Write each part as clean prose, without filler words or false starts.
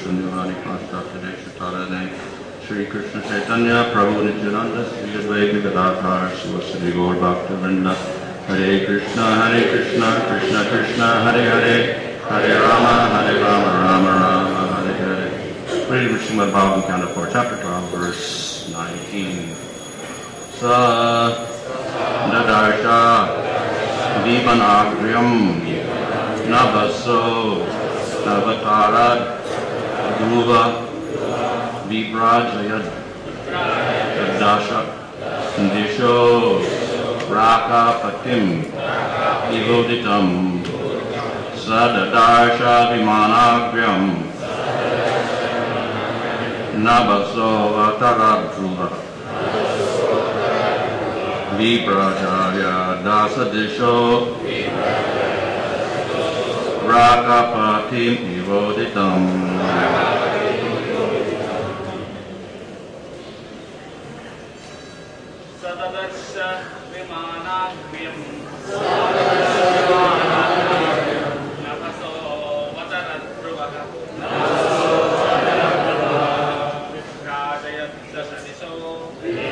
Nivani Pastapade Shatarane Shri Krishna Chaitanya Prabhu Nityananda Sri Advaita Gadadhar Sivasadi Gaur Bhakta Vrinda Hare Krishna Krishna Krishna Hare Hare Hare Rama Rama Rama Hare Hare. Reading Srimad Bhagavatam Canto 4, Chapter 12, verse 19. Sa Nadarsha Vipanagriam Navaso Navatarad Dhruva Vibrajayad Dasha Disho Rakapatim Evoditam Sadadarsha Vimanagyam Navaso Vatarad Dhruva Vibrajaya Dasa Disho Rakapatim Evoditam. Sadadasya Vimanagyam Navaso Vatarad Dhruva Vibrajaya Dasa Disho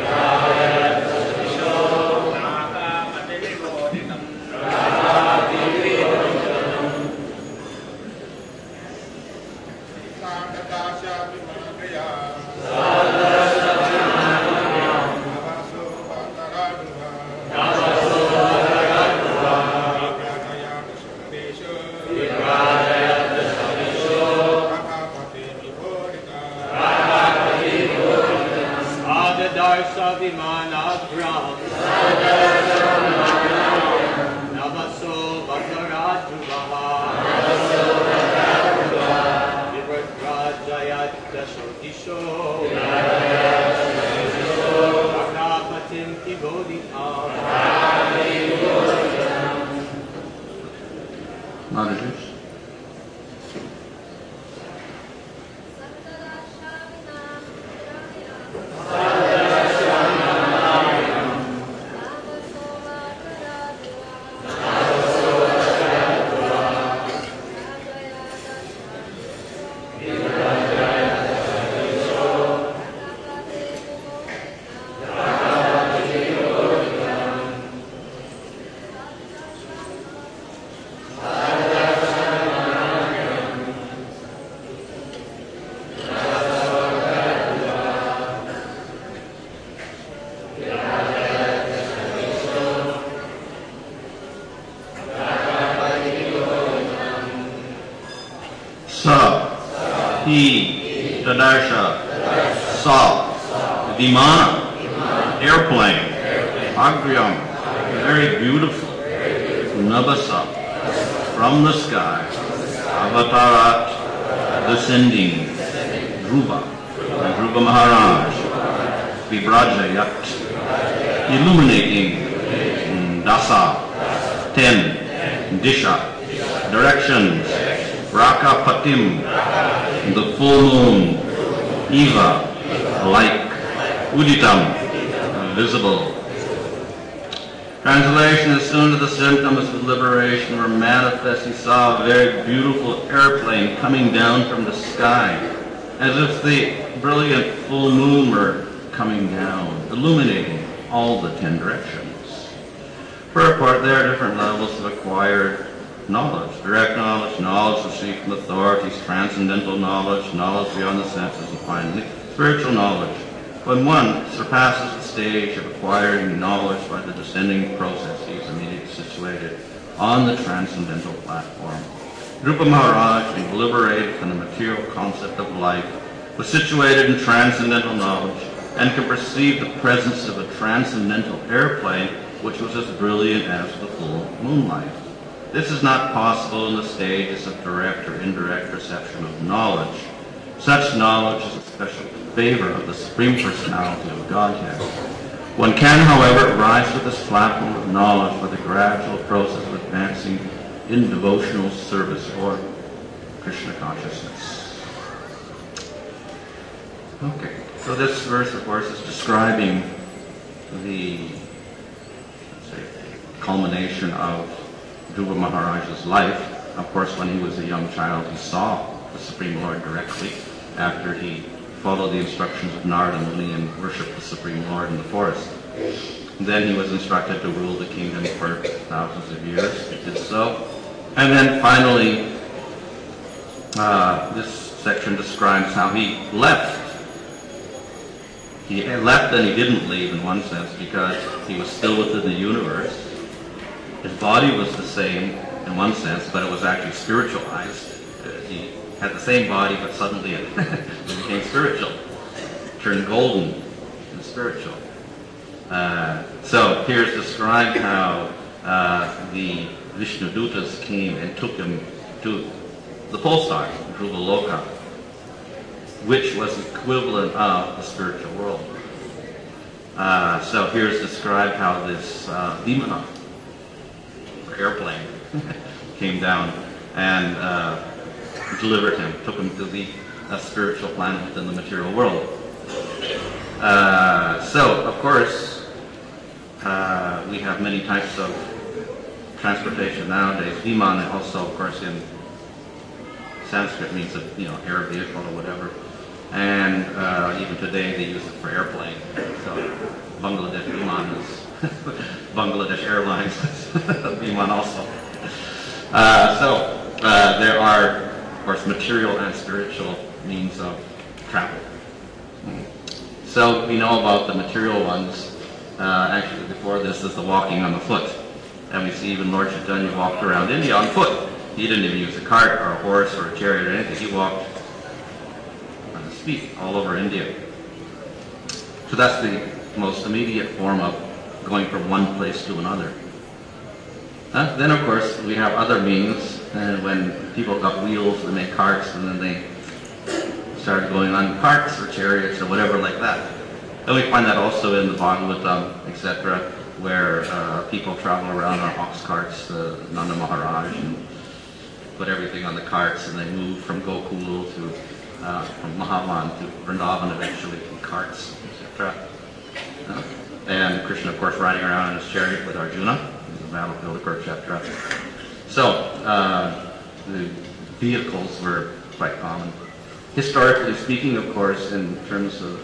Tadarsha, saw, Vimana, airplane, Agryam, very beautiful, Navasa, from the sky, Avatarat, descending, Dhruva, Dhruva Maharaj, Vibrajayat, illuminating, Dasa, 10, Disha, directions, Rakapatim, the full moon, Eva, like, Uditam, visible. Translation: as soon as the symptoms of liberation were manifest, he saw a very beautiful airplane coming down from the sky, as if the brilliant full moon were coming down, illuminating all the 10 directions. For a part, there are different levels of acquired knowledge: direct knowledge, knowledge received from authorities, transcendental knowledge, knowledge beyond the senses, and finally, spiritual knowledge. When one surpasses the stage of acquiring knowledge by the descending process, he is immediately situated on the transcendental platform. Dhruva Maharaj, being liberated from the material concept of life, was situated in transcendental knowledge and could perceive the presence of a transcendental airplane which was as brilliant as the full moonlight. This is not possible in the stages of direct or indirect perception of knowledge. Such knowledge is a special favor of the Supreme Personality of Godhead. One can, however, rise to this platform of knowledge by the gradual process of advancing in devotional service or Krishna consciousness. Okay, so this verse, of course, is describing the culmination of Dhruva Maharaj's life. Of course, when he was a young child, he saw the Supreme Lord directly after he followed the instructions of Narada Muni and worshipped the Supreme Lord in the forest. And then he was instructed to rule the kingdom for thousands of years. He did so. And then finally, this section describes how he left. He left and he didn't leave in one sense because he was still within the universe. His body was the same in one sense, but it was actually spiritualized. He had the same body, but suddenly it became spiritual, turned golden and spiritual. So here's described how the Vishnudutas came and took him to the pole star, Dhruva Loka, which was equivalent of the spiritual world. So here's described how this Vimana, or airplane, came down and delivered him, took him to the spiritual planet within the material world. So, of course, we have many types of transportation nowadays. Vimana also, of course, in Sanskrit means air vehicle or whatever. And even today they use it for airplane. So Bangladesh Viman is Bangladesh Airlines Viman also. So there are, of course, material and spiritual means of travel. So we know about the material ones. Actually, before this is the walking on the foot. And we see even Lord Chaitanya walked around India on foot. He didn't even use a cart or a horse or a chariot or anything. He walked on his feet all over India. So that's the most immediate form of going from one place to another. Then, of course, we have other means. And when people got wheels, they made carts, and then they started going on carts or chariots or whatever like that. And we find that also in the Bhagavatam, etc., where people travel around on ox carts, Nanda Maharaj, and put everything on the carts, and they move from Gokul to from Mahavan to Vrindavan eventually in carts, etc. And Krishna, of course, riding around in his chariot with Arjuna, in the battlefield, etc. So the vehicles were quite common. Historically speaking, of course, in terms of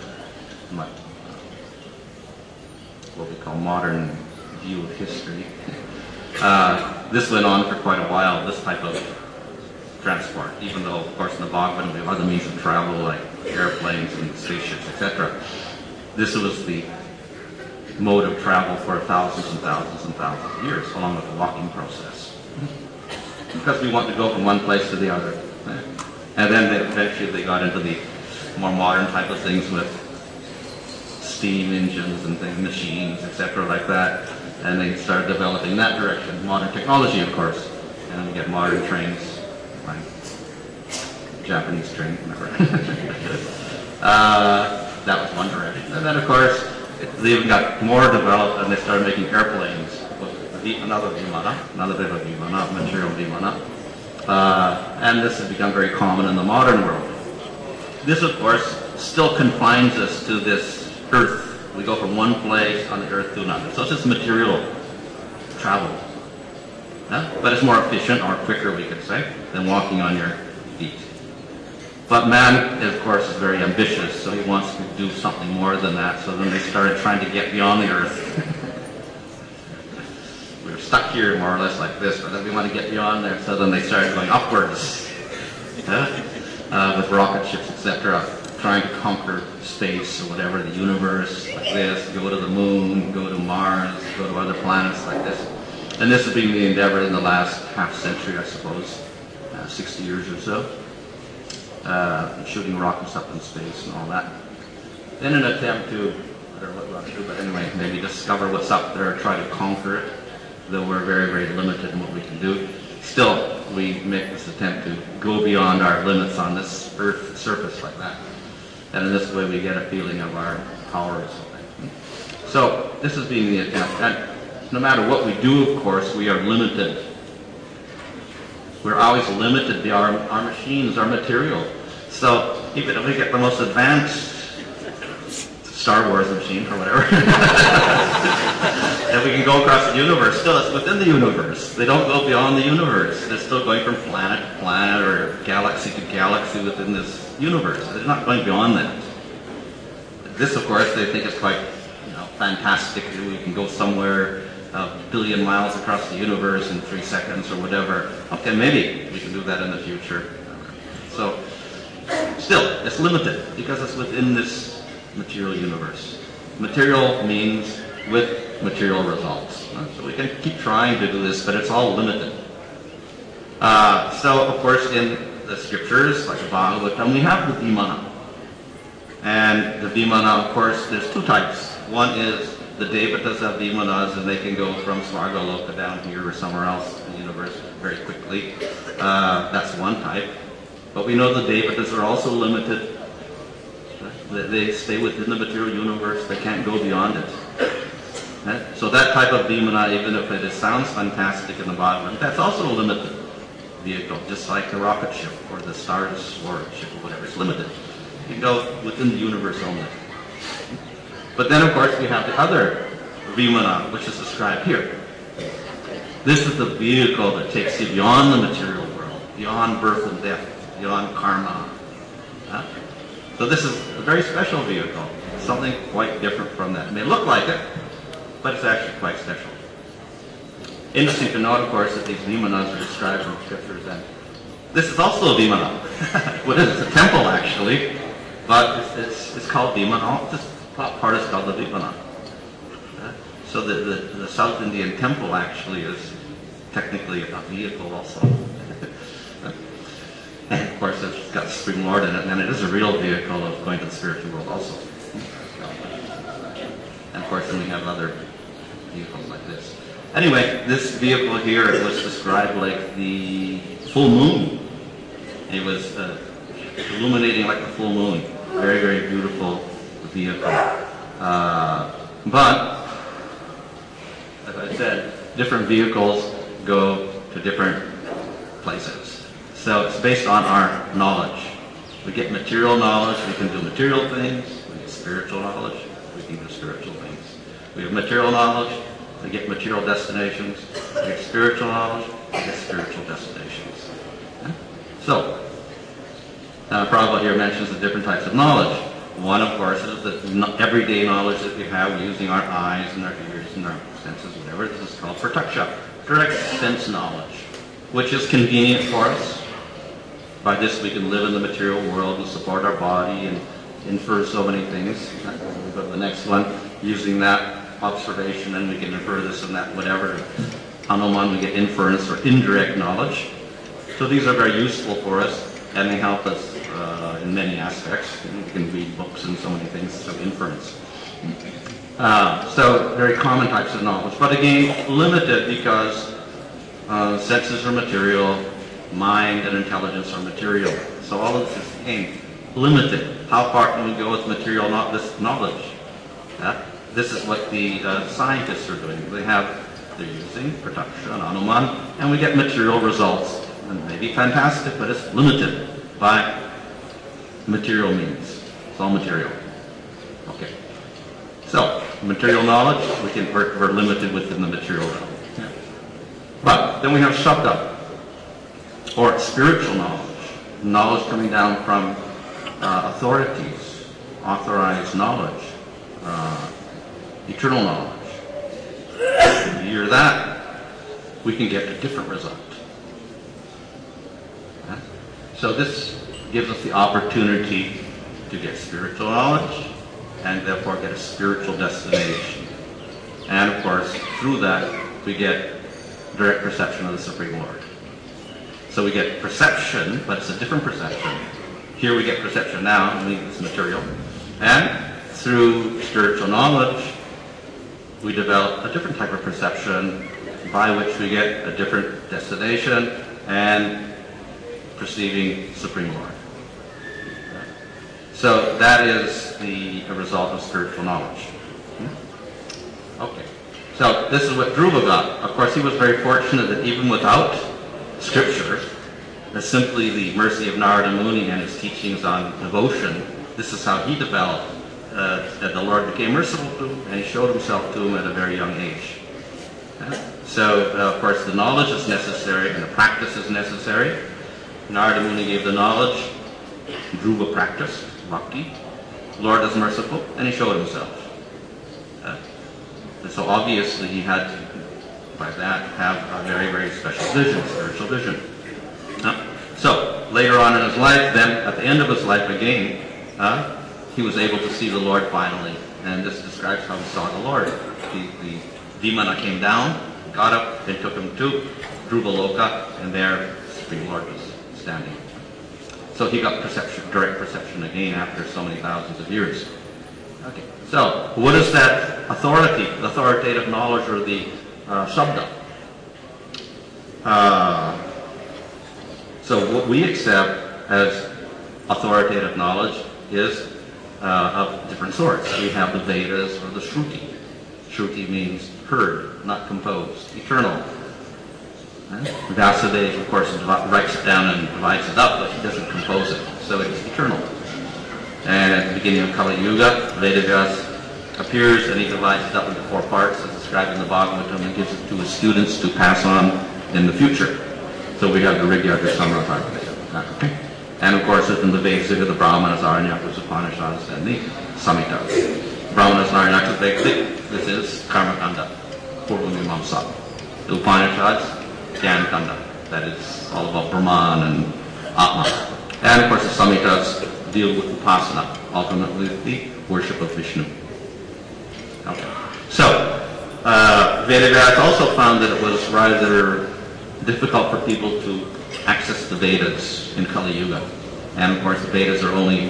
what we call modern view of history, this went on for quite a while, this type of transport, even though, of course, in the Bhagavatam we have other means of travel like airplanes and spaceships, etc. This was the mode of travel for thousands and thousands and thousands of years, along with the walking process. Because we want to go from one place to the other. And then eventually they got into the more modern type of things with steam engines and things, machines, etc. like that. And they started developing that direction. Modern technology, of course. And then we get modern trains, like Japanese train, whatever. That was one direction. And then, of course, they even got more developed and they started making airplanes. Another Vimana, material Vimana. And this has become very common in the modern world. This, of course, still confines us to this earth. We go from one place on the earth to another. So it's just material travel. But it's more efficient or quicker, we could say, than walking on your feet. But man, of course, is very ambitious, so he wants to do something more than that. So then they started trying to get beyond the earth. We were stuck here more or less like this, but then we want to get beyond there. So then they started going upwards with rocket ships, etc., trying to conquer space or whatever, the universe, like this, go to the moon, go to Mars, go to other planets like this. And this has been the endeavor in the last half century, I suppose, 60 years or so. Shooting rockets up in space and all that. In an attempt to, I don't know what we want to do, but anyway, maybe discover what's up there, try to conquer it, though we're very, very limited in what we can do. Still, we make this attempt to go beyond our limits on this Earth surface like that. And in this way we get a feeling of our power or something. So, this has been the attempt. And no matter what we do, of course, we are limited. We're always limited by our machines, our material. So even if we get the most advanced Star Wars machine or whatever, And we can go across the universe. Still, it's within the universe. They don't go beyond the universe. They're still going from planet to planet or galaxy to galaxy within this universe. They're not going beyond that. This, of course, they think is quite fantastic. We can go somewhere a billion miles across the universe in 3 seconds or whatever. Okay, maybe we can do that in the future. So, still, it's limited because it's within this material universe. Material means with material results. So we can keep trying to do this, but it's all limited. So, of course, in the scriptures, like the Bhagavatam, we have the Vimana. And the Vimana, of course, there's 2 types. One is the Devatas have Vimanas, and they can go from Svargaloka down here or somewhere else in the universe very quickly. That's one type. But we know the Devatas are also limited. They stay within the material universe. They can't go beyond it. So that type of Vimana, even if it sounds fantastic in the Bhagavatam, that's also a limited vehicle, just like the rocket ship or the Star Explorer ship or whatever. It's limited. You can go within the universe only. But then, of course, we have the other Vimana, which is described here. This is the vehicle that takes you beyond the material world, beyond birth and death, beyond karma. So this is a very special vehicle, something quite different from that. It may look like it, but it's actually quite special. Interesting to note, of course, that these Vimanas are described in the scriptures, and this is also a Vimana. What is it? It's a temple, actually, but it's called Vimana. This part is called the Vimana. So the South Indian temple actually is technically a vehicle also. And of course it's got Supreme Lord in it, and it is a real vehicle of going to the spiritual world also. And of course then we have other vehicles like this. Anyway, this vehicle here was described like the full moon. It was illuminating like the full moon. Very, very beautiful vehicle. But, as I said, different vehicles go to different places. So it's based on our knowledge. We get material knowledge, we can do material things. We get spiritual knowledge, we can do spiritual things. We have material knowledge, we get material destinations. We get spiritual knowledge, we get spiritual destinations. Okay? So, Prabhupada here mentions the different types of knowledge. One, of course, is the everyday knowledge that we have using our eyes and our ears and our senses, whatever. This is called prataksha, direct sense knowledge, which is convenient for us. By this, we can live in the material world and support our body and infer so many things. We'll go to the next one. Using that observation, and we can infer this and that, whatever. Hanuman, we get inference or indirect knowledge. So these are very useful for us, and they help us in many aspects. We can read books and so many things, so inference. So very common types of knowledge, but again, limited because senses are material, mind and intelligence are material. So all of this is again limited. How far can we go with material knowledge? This is what the scientists are doing. They're using prataksha and Hanuman, and we get material results. And they may be fantastic, but it's limited by material means. It's all material. Okay. So, material knowledge, we're limited within the material realm. Yeah. But then we have Shabda, or spiritual knowledge. Knowledge coming down from authorities, authorized knowledge, eternal knowledge. If you hear that, we can get a different result. Okay? So this gives us the opportunity to get spiritual knowledge and therefore get a spiritual destination. And of course, through that, we get direct perception of the Supreme Lord. So we get perception, but it's a different perception. Here we get perception now, I mean it's material. And through spiritual knowledge, we develop a different type of perception by which we get a different destination and perceiving Supreme Lord. So that is a result of spiritual knowledge. Okay. So this is what Dhruva got. Of course, he was very fortunate that even without scripture, simply the mercy of Narada Muni and his teachings on devotion, this is how he developed, that the Lord became merciful to him, and he showed himself to him at a very young age. So, of course, the knowledge is necessary and the practice is necessary. Narada Muni gave the knowledge, Dhruva practiced, bhakti. Lord is merciful, and he showed himself. And so obviously he had to, by that, have a very, very special vision, spiritual vision. So, later on in his life, then, at the end of his life again, he was able to see the Lord finally. And this describes how he saw the Lord. The Vimana came down, got up, and took him to Dhruvaloka, and there the Supreme Lord was standing. So he got perception, direct perception again after so many thousands of years. Okay. So, what is that authority, the authoritative knowledge, or the Shabda? So what we accept as authoritative knowledge is of different sorts. We have the Vedas or the Shruti. Shruti means heard, not composed, eternal. Vyasadeva, of course, writes it down and divides it up, but he doesn't compose it, so it's eternal. And at the beginning of Kali Yuga, Vedavyas appears and he divides it up into 4 parts, as described in the Bhagavatam, and gives it to his students to pass on in the future. So we have the Rigyarga, Samara, okay? And of course, within the Vedas, the Brahmanas, Aranyakas, Upanishads, and the Samhitas. Brahmanas and Aranyakas, this is Karmakanda, Purvamimamsa. The Upanishads, Jnana-kanda, that is all about Brahman and Atma. And of course, the Samhitas deal with Upasana, ultimately the worship of Vishnu. Okay. So, Vedavyas also found that it was rather difficult for people to access the Vedas in Kali Yuga. And of course the Vedas are only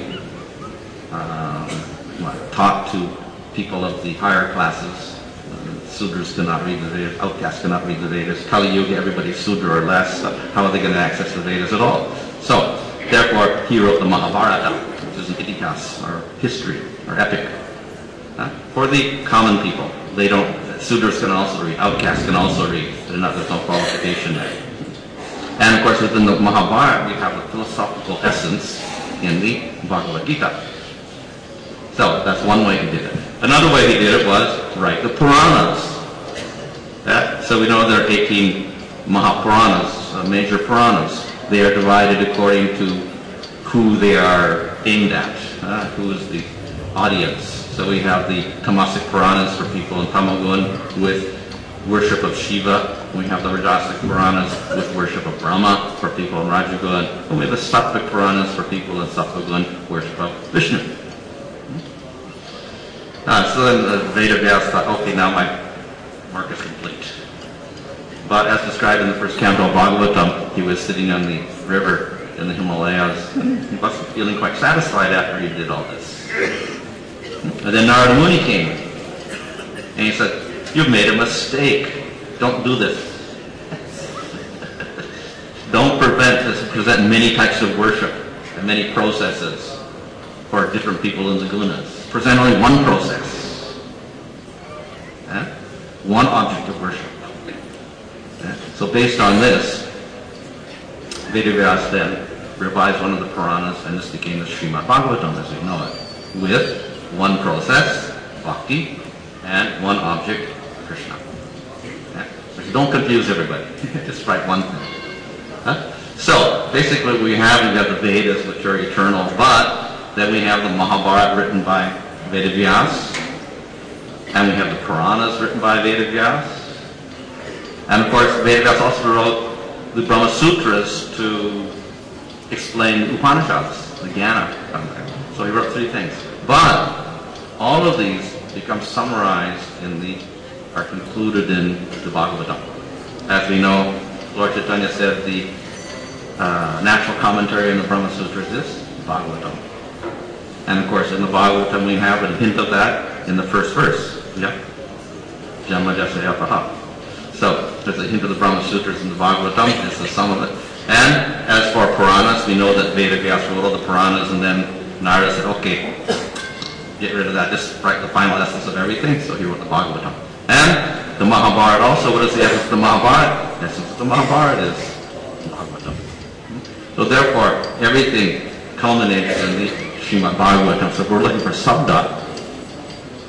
taught to people of the higher classes. Sudras cannot read the Vedas, outcasts cannot read the Vedas. Kali Yuga, everybody's Sudra or less. How are they going to access the Vedas at all? So, therefore, he wrote the Mahabharata, which is an Itikas, or history, or epic. For the common people, they don't, Sudras can also read, outcasts can also read. There's no qualification there. And of course, within the Mahabharata, we have a philosophical essence in the Bhagavad Gita. So that's one way he did it. Another way he did it was write the Puranas. So we know there are 18 Mahapuranas, major Puranas. They are divided according to who they are aimed at, who is the audience. So we have the Tamasic Puranas for people in Tamagun with worship of Shiva. We have the Rajasic Puranas with worship of Brahma for people in Rajagun. And we have the Sattvic Puranas for people in Sattvagun, worship of Vishnu. So then the Vedavyas thought, okay, now my work is complete. But as described in the first canto of Bhagavatam, he was sitting on the river in the Himalayas. He must be feeling quite satisfied after he did all this. And then Narada Muni came, and he said, "You've made a mistake. Don't do this. Don't present many types of worship and many processes for different people in the gunas. Present only one process, one object of worship." So based on this, Vedavyas then revised one of the Puranas, and this became the Srimad Bhagavatam as we know it, with one process, bhakti, and one object, Krishna. So don't confuse everybody. Just write one thing. So basically we have the Vedas, which are eternal, but then we have the Mahabharata written by Vedavyas, and we have the Puranas written by Vedavyas. And of course, Vedavyas also wrote the Brahma Sutras to explain Upanishads, the Jnana. So he wrote 3 things. But all of these become summarized are concluded in the Bhagavatam. As we know, Lord Chaitanya said the natural commentary in the Brahma Sutras is Bhagavatam. And of course, in the Bhagavatam we have a hint of that in the first verse. Yeah? Janma Jasayataha. So, there's a hint of the Brahma Sutras in the Bhagavatam, this is some of it. And as for Puranas, we know that Vedavyas wrote all the Puranas, and then Narada said, okay, get rid of that, just write the final essence of everything, so he wrote the Bhagavatam. And the Mahabharata also, what is the essence of the Mahabharata? The essence of the Mahabharata is Bhagavatam. So therefore, everything culminates in the Srimad Bhagavatam. So if we're looking for Sabda,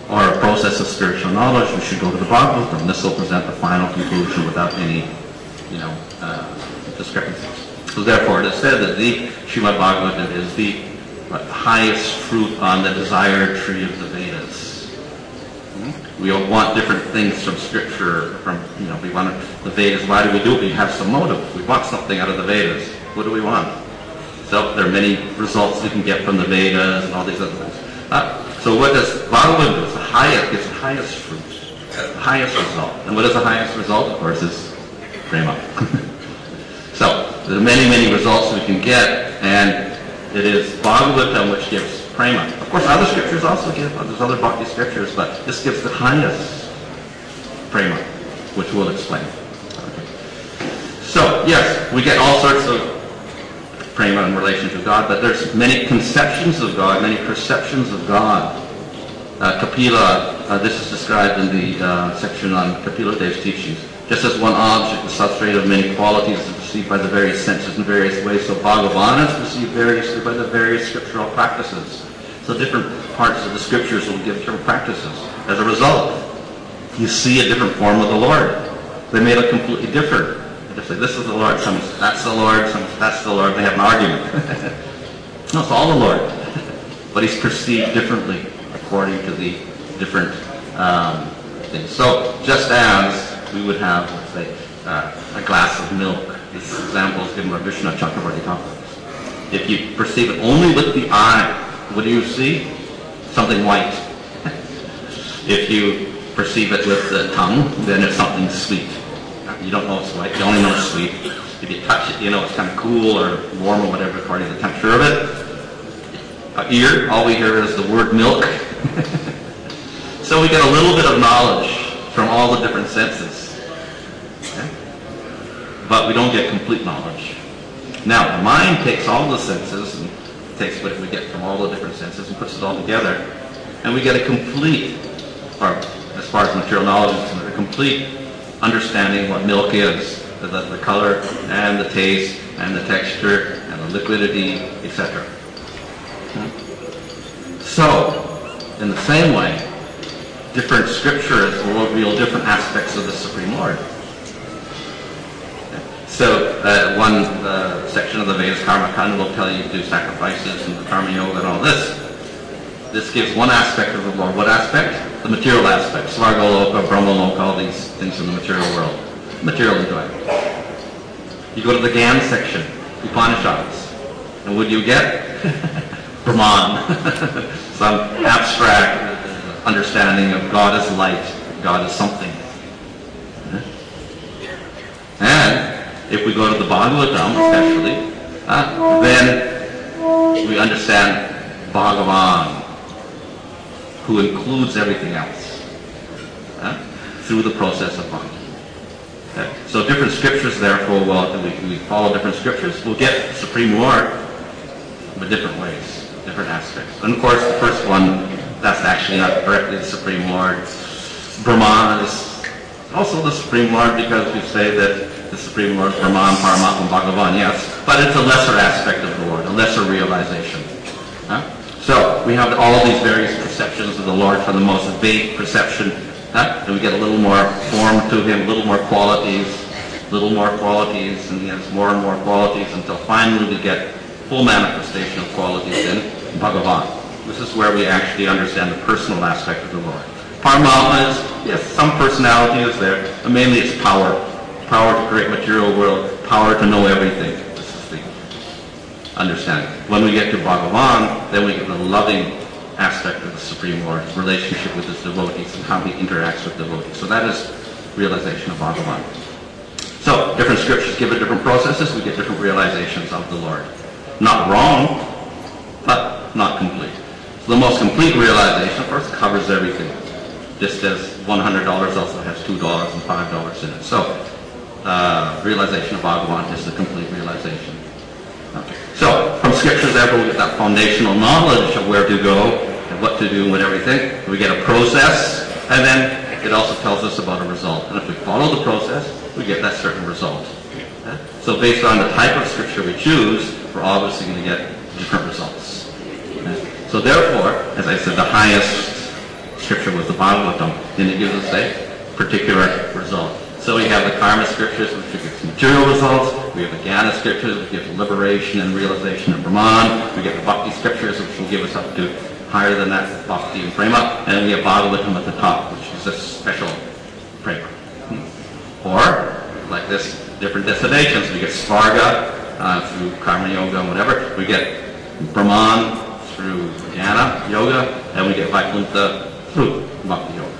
or a process of spiritual knowledge, we should go to the Bhagavatam. This will present the final conclusion without any, discrepancies. So therefore, it is said that the Srimad Bhagavatam is the highest fruit on the desired tree of the Vedas. We all want different things from Scripture, we want the Vedas. Why do we do it? We have some motive. We want something out of the Vedas. What do we want? So there are many results we can get from the Vedas and all these other things. So what does Bhagavatam do? It's the highest fruit, the highest result. And what is the highest result? Of course, is prema. So there are many, many results we can get, and it is Bhagavatam which gives prema. Of course, other scriptures also give, there's other bhakti scriptures, but this gives the highest prema, which we'll explain. Okay. So, yes, we get all sorts of prema in relation to God, but there's many conceptions of God, many perceptions of God. Kapila, this is described in the section on Kapila Dev's teachings. Just as one object, the substrate of many qualities, is perceived by the various senses in various ways, so Bhagavan is perceived variously by the various scriptural practices. So different parts of the scriptures will give different practices. As a result, you see a different form of the Lord. They may look completely different. They say, this is the Lord, some say, that's the Lord, some say, that's the Lord. They have an argument. No, it's all the Lord. But he's perceived differently according to the different things. So just as we would have, let's say, a glass of milk. This example is given by Vishnu Chakravarti Thakur. If you perceive it only with the eye, what do you see? Something white. If you perceive it with the tongue, then it's something sweet. You don't know it's white, you only know it's sweet. If you touch it, you know it's kind of cool or warm or whatever according to the temperature of it. Ear, all we hear is the word milk. So we get a little bit of knowledge from all the different senses. Okay? But we don't get complete knowledge. Now, the mind takes all the senses and takes what we get from all the different senses and puts it all together, and we get a complete, or as far as material knowledge is concerned, a complete understanding of what milk is, the color and the taste and the texture and the liquidity, etc. So, in the same way, different scriptures will reveal different aspects of the Supreme Lord. So, one section of the Vedas, Karma Kanda, will tell you to do sacrifices and the Karma Yoga and all this. This gives one aspect of the Lord. What aspect? The material aspect. Svarga Loka, Brahma Loka, all these things in the material world. Material enjoyment. You go to the Gyan section, Upanishads, and what do you get? Brahman. Some abstract understanding of God as light, God as something. And if we go to the Bhagavatam especially, then we understand Bhagavan, who includes everything else, through the process of bhakti. Okay? So different scriptures, therefore, we follow different scriptures, we'll get Supreme Lord in different ways, different aspects. And of course, the first one, that's actually not directly the Supreme Lord. Brahman is also the Supreme Lord because we say that the Supreme Lord is Brahman, Paramatma, Bhagavan, yes, but it's a lesser aspect of the Lord, a lesser realization. So we have all these various perceptions of the Lord, from the most vague perception, and we get a little more form to him, a little more qualities, and he has more and more qualities until finally we get full manifestation of qualities in Bhagavan. This is where we actually understand the personal aspect of the Lord. Paramatma is, yes, some personality is there, but mainly it's power. Power to create material world, power to know everything. This is the understanding. When we get to Bhagavan, then we get the loving aspect of the Supreme Lord, his relationship with his devotees and how he interacts with devotees. So that is realization of Bhagavan. So different scriptures give it different processes, we get different realizations of the Lord. Not wrong, but not complete. So the most complete realization, of course, covers everything. Just as $100 also has $2 and $5 in it. So realization of Bhagavan is the complete realization. Okay. So from scriptures, therefore, we get that foundational knowledge of where to go and what to do and what everything. We get a process, and then it also tells us about a result. And if we follow the process, we get that certain result. Okay? So based on the type of scripture we choose, we're obviously going to get different results. Okay? So therefore, as I said, the highest scripture was the Bhagavatam, then it gives us a particular result. So we have the karma scriptures, which gives us material results. We have the jnana scriptures, which gives liberation and realization of Brahman. We get the bhakti scriptures, which will give us up to higher than that, bhakti and prema. And we have Bhagavatam at the top, which is a special prema. Or, like this, different destinations. We get Svarga through karma yoga and whatever. We get Brahman through jnana yoga, and we get Vaikuntha through bhakti yoga.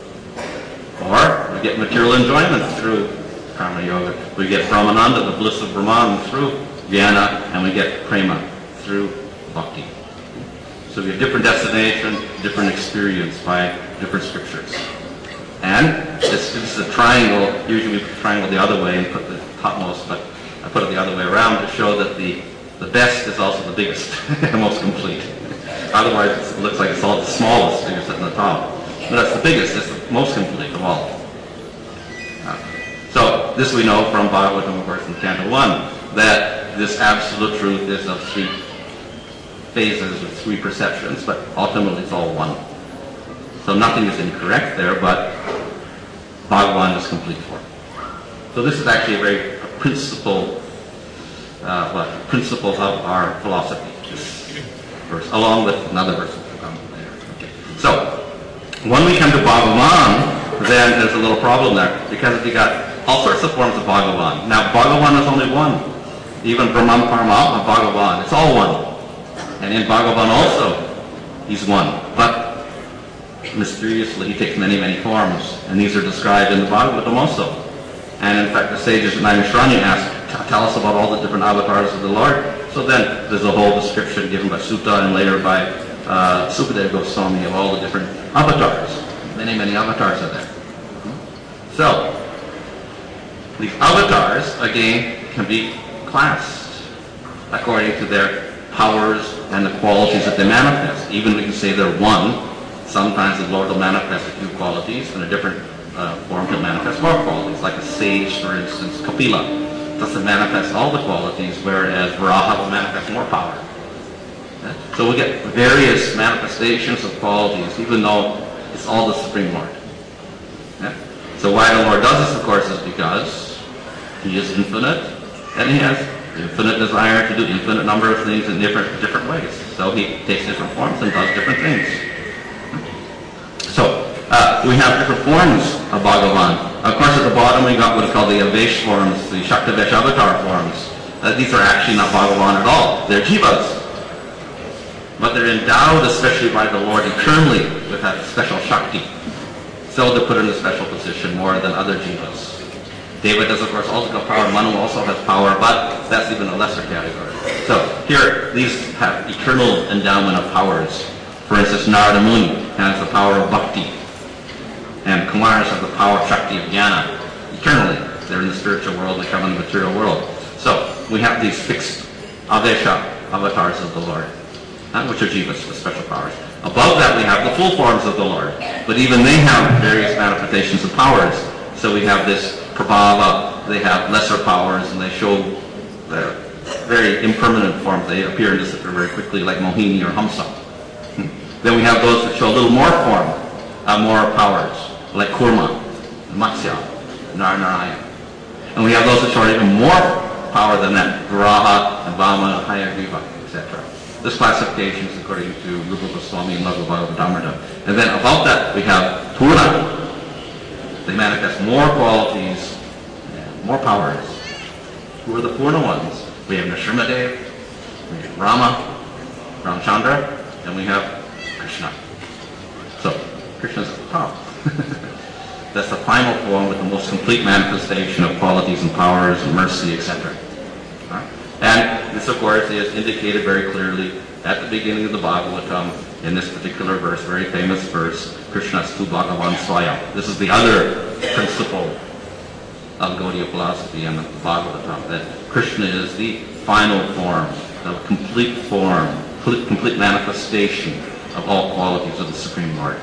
Or we get material enjoyment through karma yoga. We get Brahmananda, the bliss of Brahman, through jnana, and we get prema through bhakti. So we have different destinations, different experience by different scriptures. And this is a triangle. Usually we put the triangle the other way and put the topmost, but I put it the other way around to show that the best is also the biggest, the most complete. Otherwise it looks like it's all the smallest thing that's at the top. But that's the biggest, it's the most complete of all. So this we know from Bhagavatam, of course, in Canto 1, that this absolute truth is of three phases or three perceptions, but ultimately it's all one. So nothing is incorrect there, but Bhagavan is complete form. So this is actually a very principle of our philosophy, this verse, along with another verse that will come later. Okay. So when we come to Bhagavan, then there's a little problem there, because we got all sorts of forms of Bhagavan. Now Bhagavan is only one. Even Brahman Parama of Bhagavan, it's all one. And in Bhagavan also, he's one. But mysteriously, he takes many, many forms. And these are described in the Bhagavatam also. And in fact, the sages in Naimishrani ask, tell us about all the different avatars of the Lord. So then there's a whole description given by Sutta and later by Sukadeva Goswami of all the different avatars. Many, many avatars are there. So, these avatars, again, can be classed according to their powers and the qualities that they manifest. Even we can say they're one. Sometimes the Lord will manifest a few qualities, and a different form he'll manifest more qualities. Like a sage, for instance, Kapila doesn't manifest all the qualities, whereas Varaha will manifest more power. So we get various manifestations of qualities, even though it's all the Supreme Lord. So why the Lord does this, of course, is because he is infinite, and he has infinite desire to do infinite number of things in different ways. So he takes different forms and does different things. So we have different forms of Bhagavan. Of course, at the bottom we got what is called the Avesh forms, the Shaktavesh avatar forms. These are actually not Bhagavan at all. They're jivas. But they're endowed, especially by the Lord eternally, with that special Shakti. So they're put in a special position more than other jivas. Deva does, of course, also got power. Manu also has power, but that's even a lesser category. So here, these have eternal endowment of powers. For instance, Narada Muni has the power of bhakti, and Kumaras have the power of Shakti of jnana. Eternally, they're in the spiritual world, they come in the material world. So we have these fixed Avesha, avatars of the Lord, which are jivas with special powers. Above that, we have the full forms of the Lord, but even they have various manifestations of powers. So we have this Prabhava, they have lesser powers, and they show their very impermanent forms. They appear in Discipline very quickly, like Mohini or Hamsa. Then we have those that show a little more form, more powers, like Kurma, Matsya, Narayana. And we have those that show even more power than that, Varaha, and Vama, Hayagriva, etc. This classification is according to Rupa Goswami and Laghu Bhagavatamrita. And then above that we have Purna. They manifest more qualities, more powers. Who are the Purna ones? We have Nrsimhadev, we have Rama, Ramchandra, and we have Krishna. So, Krishna's at the top. That's the final form with the most complete manifestation of qualities and powers and mercy, etc. And this, of course, is indicated very clearly at the beginning of the Bhagavatam in this particular verse, very famous verse, Krishnastu Bhagavan Swayam. This is the other principle of Gaudiya philosophy and the Bhagavatam, that Krishna is the final form, the complete form, complete manifestation of all qualities of the Supreme Lord.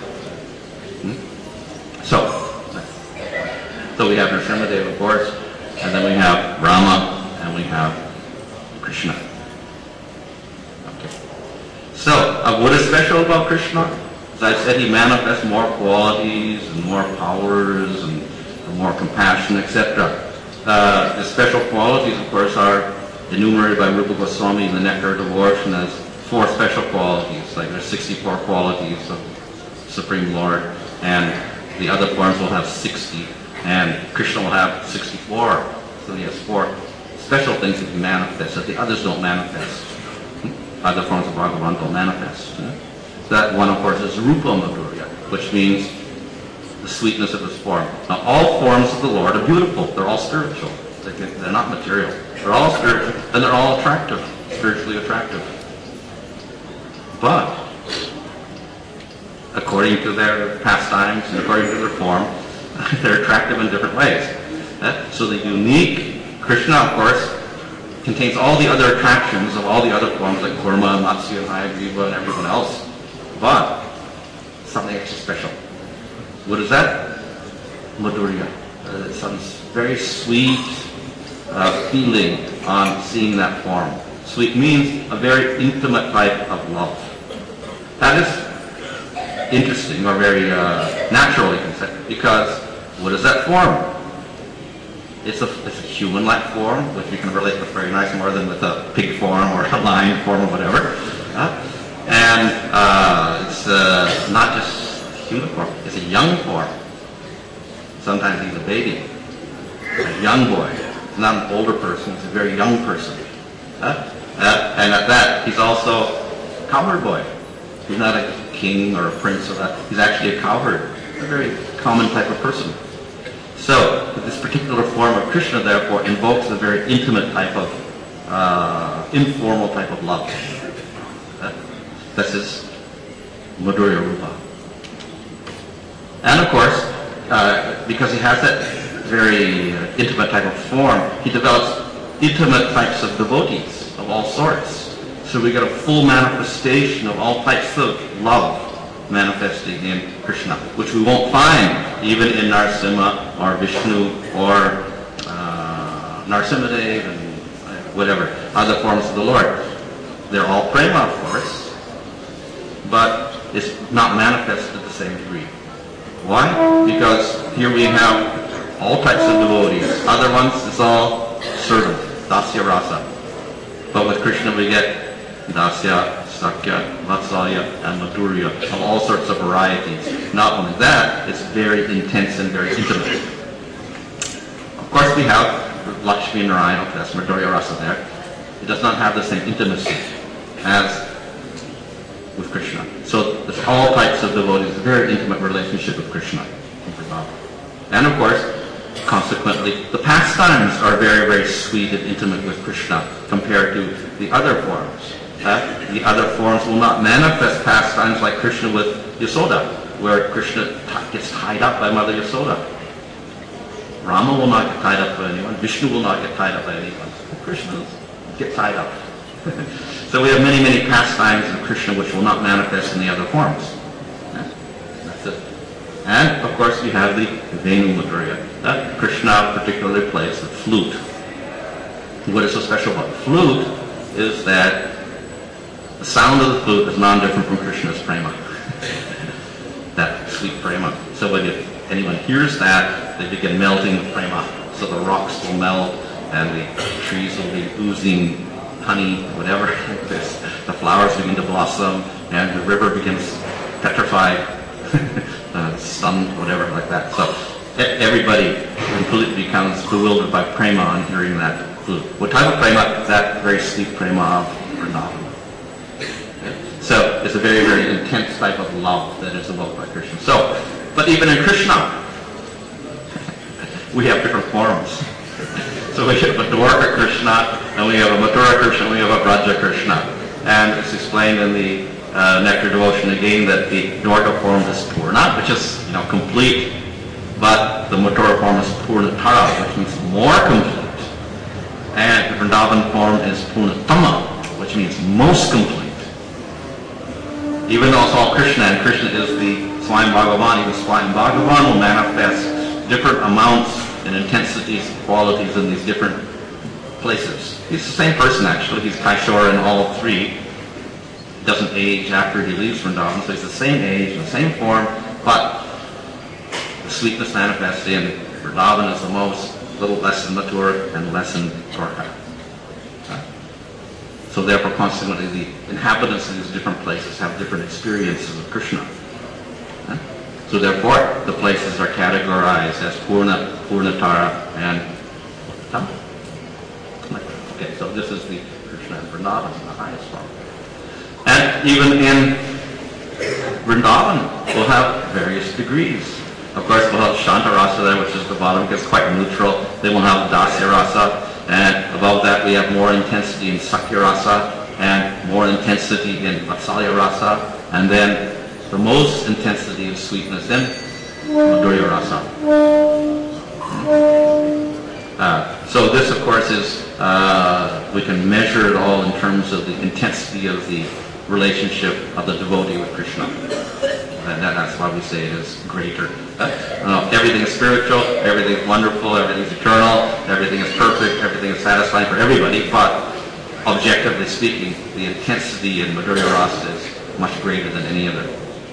So we have Nrsimhadev, of course, and then we have Rama, and we have Krishna. Okay. So, what is special about Krishna? As I said, he manifests more qualities and more powers and more compassion, etc. The special qualities, of course, are enumerated by Rupa Goswami in the Nectar of Devotion as 4 special qualities. Like there's 64 qualities of Supreme Lord, and the other forms will have 60, and Krishna will have 64. So he has 4 special things that he manifests that the others don't manifest. Other forms of Bhagavan don't manifest. That one, of course, is Rupa Madhurya, which means the sweetness of his form. Now, all forms of the Lord are beautiful. They're all spiritual. They're not material. They're all spiritual, and they're all attractive, spiritually attractive. But, according to their pastimes and according to their form, they're attractive in different ways. So the unique Krishna, of course, contains all the other attractions of all the other forms like Kurma, Matsya, Hayagriva, and everyone else. But something extra special. What is that? Madhurya. Some very sweet feeling on seeing that form. Sweet means a very intimate type of love. That is interesting or very natural, you can say, because what is that form? It's a human-like form, which we can relate with very nice more than with a pig form or a lion form or whatever. And it's not just human form, it's a young form. Sometimes he's a baby, a young boy. He's not an older person, he's a very young person. And at that, he's also a cowherd boy. He's not a king or a prince or that. He's actually a cowherd, a very common type of person. So, this particular form of Krishna, therefore, invokes a very intimate type of, informal type of love. That's his Madhurya Rupa. And of course, because he has that very intimate type of form, he develops intimate types of devotees of all sorts. So we get a full manifestation of all types of love manifesting in Krishna, which we won't find even in Narasimha or Vishnu or Narasimhadev and whatever, other forms of the Lord. They're all prema, of course, but it's not manifested to the same degree. Why? Because here we have all types of devotees. Other ones, it's all servant, dasya rasa. But with Krishna we get dasya, sakya, vatsalya, and madhurya of all sorts of varieties. Not only that, it's very intense and very intimate. Of course we have Lakshmi and Narayana, that's madhurya rasa there. It does not have the same intimacy as with Krishna. So there's all types of devotees, a very intimate relationship with Krishna. And of course, consequently, the pastimes are very, very sweet and intimate with Krishna compared to the other forms. The other forms will not manifest pastimes like Krishna with Yasoda, where Krishna gets tied up by Mother Yasoda. Rama will not get tied up by anyone. Vishnu will not get tied up by anyone. Krishna get tied up. So we have many, many pastimes of Krishna which will not manifest in the other forms. That's it. And, of course, we have the Venu Madhurya. Krishna particularly plays the flute. What is so special about the flute is that the sound of the flute is non-different from Krishna's prema. That sweet prema. So when anyone hears that, they begin melting with prema. So the rocks will melt, and the trees will be oozing honey, whatever, like this. The flowers begin to blossom, and the river begins petrified, stunned, whatever, like that. So everybody completely becomes bewildered by prema on hearing that flute. What type of prema? That very sweet prema of Vrindavan. So it's a very, very intense type of love that is evoked by Krishna. So, but even in Krishna, we have different forms. So we have a Dwarka Krishna, and we have a Mathura Krishna, and we have a Braja Krishna. And it's explained in the Nectar Devotion again that the Dwarka form is Purna, which is, complete, but the Mathura form is Purnatara, which means more complete. And the Vrindavan form is Purnatama, which means most complete. Even though it's all Krishna, and Krishna is the Swayam Bhagavan, even Swayam Bhagavan will manifest different amounts and intensities, qualities in these different places. He's the same person actually. He's Kaishora in all three. doesn't age after he leaves Vrindavan, so he's the same age, the same form, but the sweetness manifested in Vrindavan is the most, a little less in Mathura and less in Dwarka. So therefore, consequently, the inhabitants of these different places have different experiences of Krishna. So therefore, the places are categorized as Purna, Purnatara, and Tam. Okay, so this is the Krishna in Vrindavan, the highest form. And even in Vrindavan, we'll have various degrees. Of course, we'll have Shanta Rasa there, which is the bottom, because it's quite neutral. Then we'll have Dasya Rasa, and above that we have more intensity in Sakya Rasa, and more intensity in Vatsalya Rasa, and then the most intensity of sweetness in Madhurya Rasa. So this, of course, is, we can measure it all in terms of the intensity of the relationship of the devotee with Krishna. And that's why we say it is greater. Everything is spiritual, everything is wonderful, everything is eternal, everything is perfect, everything is satisfying for everybody, but objectively speaking, the intensity in Madhurya Rasa is much greater than any other.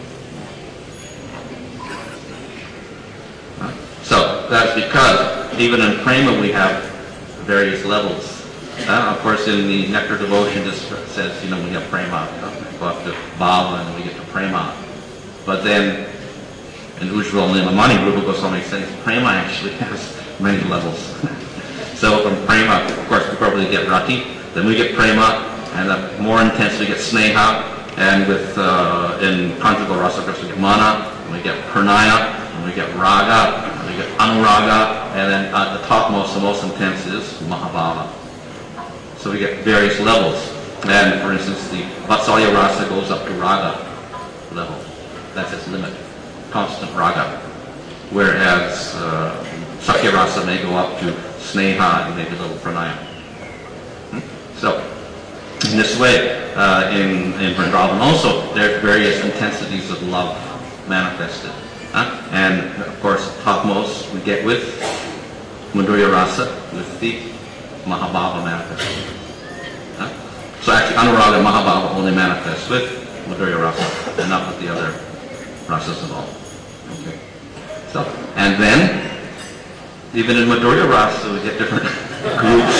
So that's because even in prema we have various levels. Of course, in the nectar devotion, it says, we have prema, we go up to bhava and then we get to prema. But then in Ujjvala Nilamani, Rupa Goswami says prema actually has many levels. So from prema, of course, we probably get rati, then we get prema, and the more intense we get sneha, and with in conjugal rasa, of course, we get mana, and we get pranaya, and we get raga, and we get anuraga, and then at the topmost, the most intense is mahabhava. So we get various levels. And for instance, the Vatsalya Rasa goes up to raga level. That's its limit. Constant raga. Whereas Sakya Rasa may go up to sneha and maybe a little pranaya. So, in this way, in Vrindavan also, there are various intensities of love manifested. And of course, topmost we get with Madhurya Rasa, with the Mahabhava manifested. So actually, Anuraga and Mahabhava only manifests with Madhurya Rasa, and not with the other rasas at all. Okay. So, and then, even in Madhurya Rasa, we get different groups.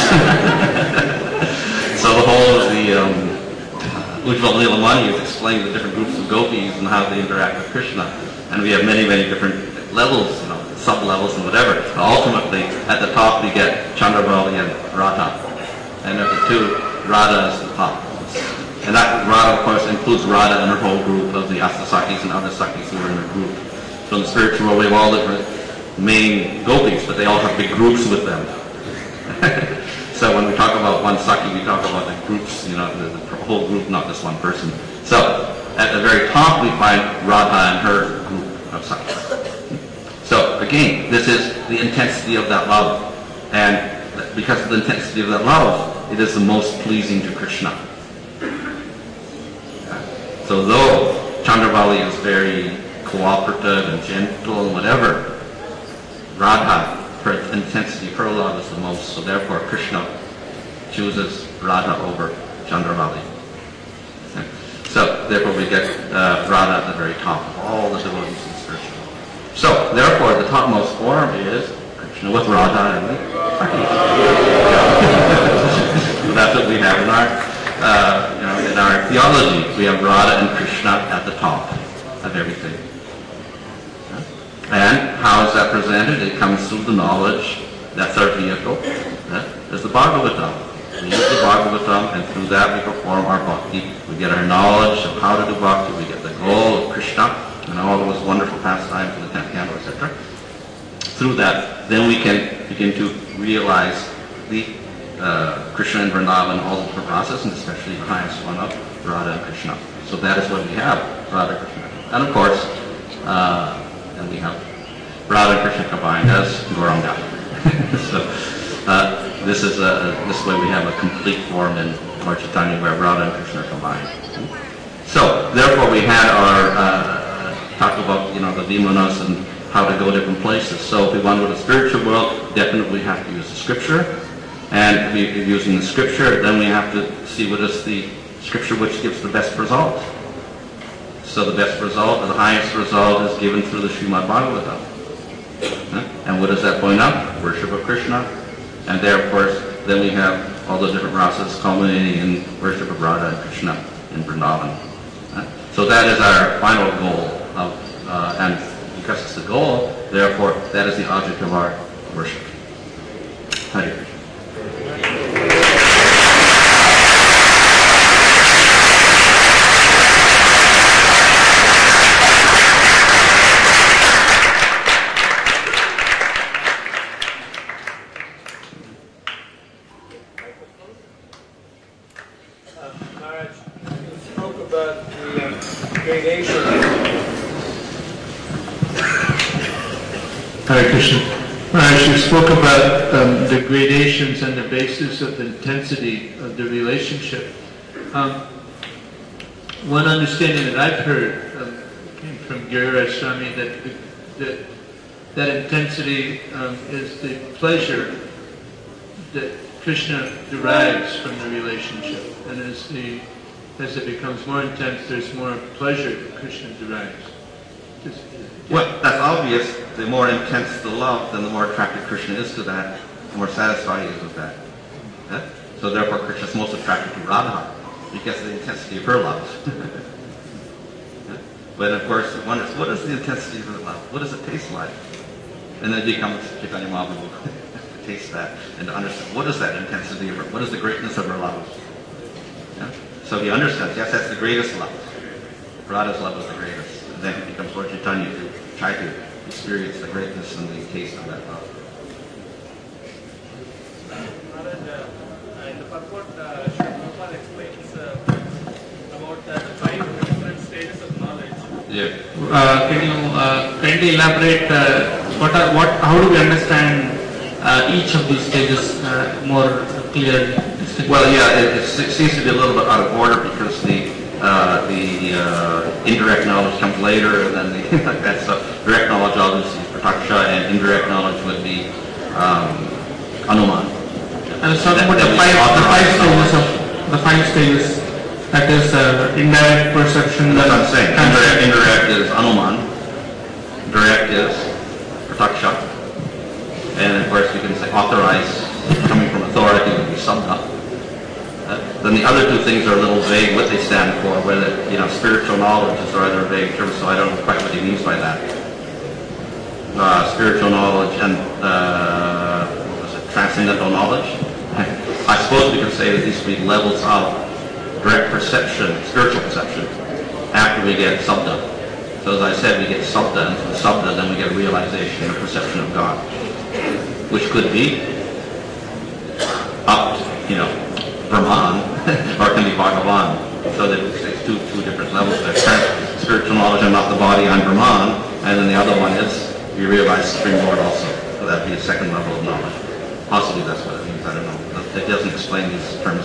So the whole of the Ujjvala Nilamani is explaining the different groups of gopis and how they interact with Krishna. And we have many, many different levels, sub-levels and whatever. Ultimately, at the top we get Chandravali and Radha. And of the two, Radha is the top. And that Radha, of course, includes Radha and her whole group of the Astasakis and other Sakis who are in her group. So in the spiritual world, we have all different main gopis, but they all have big groups with them. So when we talk about one Saki, we talk about the groups, the whole group, not just one person. So at the very top, we find Radha and her group of Sakis. So again, this is the intensity of that love. And because of the intensity of that love, it is the most pleasing to Krishna. So though Chandravali is very cooperative and gentle and whatever, Radha, her intensity, her love is the most. So therefore Krishna chooses Radha over Chandravali. So therefore we get Radha at the very top of all the devotees in spiritual. So therefore the topmost form is Krishna with Radha and the Sakis. So that's what we have in our theology. We have Radha and Krishna at the top of everything. And how is that presented? It comes through the knowledge. That's our vehicle. There's the Bhagavatam. We use the Bhagavatam, and through that we perform our bhakti. We get our knowledge of how to do bhakti. We get the goal of Krishna and all those wonderful pastimes in the 10th canto, etc. Through that, then we can begin to realize the Krishna and Vrindavan, all the different rasas, and especially the highest one of Radha and Krishna. So that is what we have, Radha and Krishna. And of course, and we have Radha and Krishna combined as Gauranga. So this way we have a complete form in Lord Chaitanya where Radha and Krishna are combined. So therefore we had our talk about the vimanas and how to go different places. So if we want to go to the spiritual world, definitely we have to use the scripture. And if we're using the scripture, then we have to see what is the Scripture which gives the best result. So the best result, or the highest result, is given through the Srimad Bhagavatam. And what does that point out? Worship of Krishna. And there, of course, then we have all the different rasas culminating in worship of Radha and Krishna in Vrindavan. So that is our final goal and because it's the goal, therefore, that is the object of our worship. Hare Krishna. Maharaj, you spoke about the gradation. Hare Krishna. Maharaj, you spoke about the gradations and the basis of the intensity of the relationship. One understanding that I've heard came from Giriraj Swami that intensity is the pleasure that Krishna derives from the relationship, and as it becomes more intense, there's more pleasure that Krishna derives. Well, that's obvious. The more intense the love, then the more attracted Krishna is to that, the more satisfied he is with that. So therefore Krishna is most attracted to Radha because of the intensity of her love. But of course one wonders, what is the intensity of her love? What does it taste like? And then it becomes Chaitanya Mahaprabhu to taste that and to understand what is that intensity of her, what is the greatness of her love. So he understands, yes, that's the greatest love. Radha's love is the greatest. And then he becomes Lord Chaitanya to try to experience the greatness and the taste of that love. In the purport, Srila Prabhupada explains about the 5 different stages of knowledge. Yeah. Can you kindly elaborate how do we understand each of these stages more clearly? Well, yeah, it seems to be a little bit out of order because the indirect knowledge comes later, and then like that. So direct knowledge obviously is Prataksha, and indirect knowledge would be Anuman. I was talking about the five stages. That is indirect perception. That's what I'm saying. Indirect is Anuman. Direct is Prataksha. And of course we can say authorized, coming from authority, would be Sabda. Then the other two things are a little vague what they stand for, whether, spiritual knowledge is rather vague term, so I don't know quite what he means by that. Spiritual knowledge and, transcendental knowledge. I suppose we can say that these would be levels of direct perception, spiritual perception, after we get Sabda. So as I said, we get Sabda, and from Sabda then we get a realization or perception of God, which could be up to, Brahman, or it can be Bhagavan. So that it's two different levels there. Spiritual knowledge, I'm not the body, I'm Brahman. And then the other one is, you realize Supreme Lord also. So that would be a second level of knowledge. Possibly that's what it means, I don't know. It doesn't explain these terms.